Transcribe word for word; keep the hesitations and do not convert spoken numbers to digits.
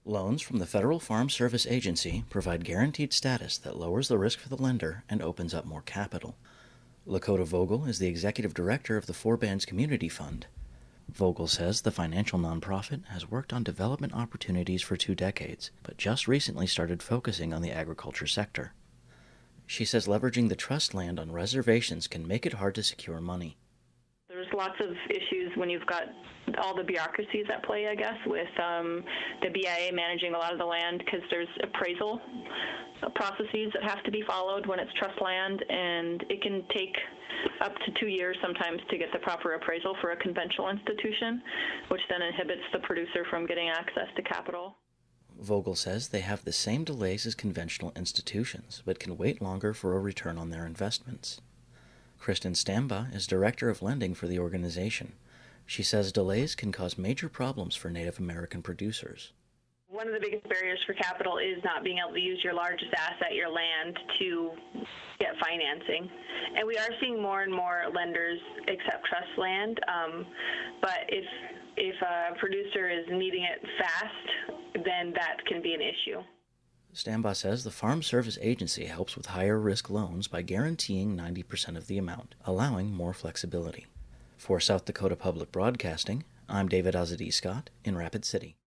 Loans from the Federal Farm Service Agency provide guaranteed status that lowers the risk for the lender and opens up more capital. Lakota Vogel is the executive director of the Four Bands Community Fund. Vogel says the financial nonprofit has worked on development opportunities for two decades, but just recently started focusing on the agriculture sector. She says leveraging the trust land on reservations can make it hard to secure money. There's lots of issues when you've got all the bureaucracies at play, I guess, with um, the B I A managing a lot of the land, because there's appraisal processes that have to be followed when it's trust land, and it can take up to two years sometimes to get the proper appraisal for a conventional institution, which then inhibits the producer from getting access to capital. Vogel says they have the same delays as conventional institutions, but can wait longer for a return on their investments. Kristen Stamba is Director of Lending for the organization. She says delays can cause major problems for Native American producers. One of the biggest barriers for capital is not being able to use your largest asset, your land, to get financing. And we are seeing more and more lenders accept trust land, um, but if, if a producer is needing it fast, then that can be an issue. Stamba says the Farm Service Agency helps with higher risk loans by guaranteeing ninety percent of the amount, allowing more flexibility. For South Dakota Public Broadcasting, I'm David Azadi Scott in Rapid City.